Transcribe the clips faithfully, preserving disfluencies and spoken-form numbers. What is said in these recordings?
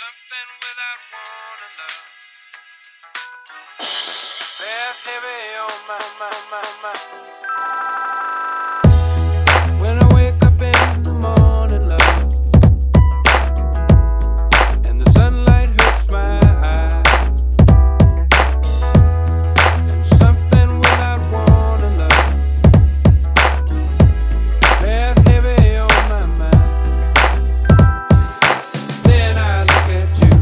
something without wanting love. Bears heavy on my, my, my, my. When I wake up in the morning, love, and the sunlight hurts my eyes, and something without wanting love bears heavy on my mind. Then I look at you,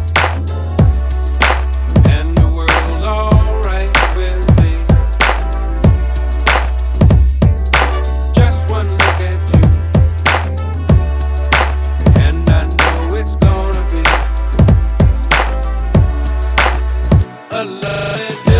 and the world's alright with me. Just one look at you, and I know it's gonna be a lovely day.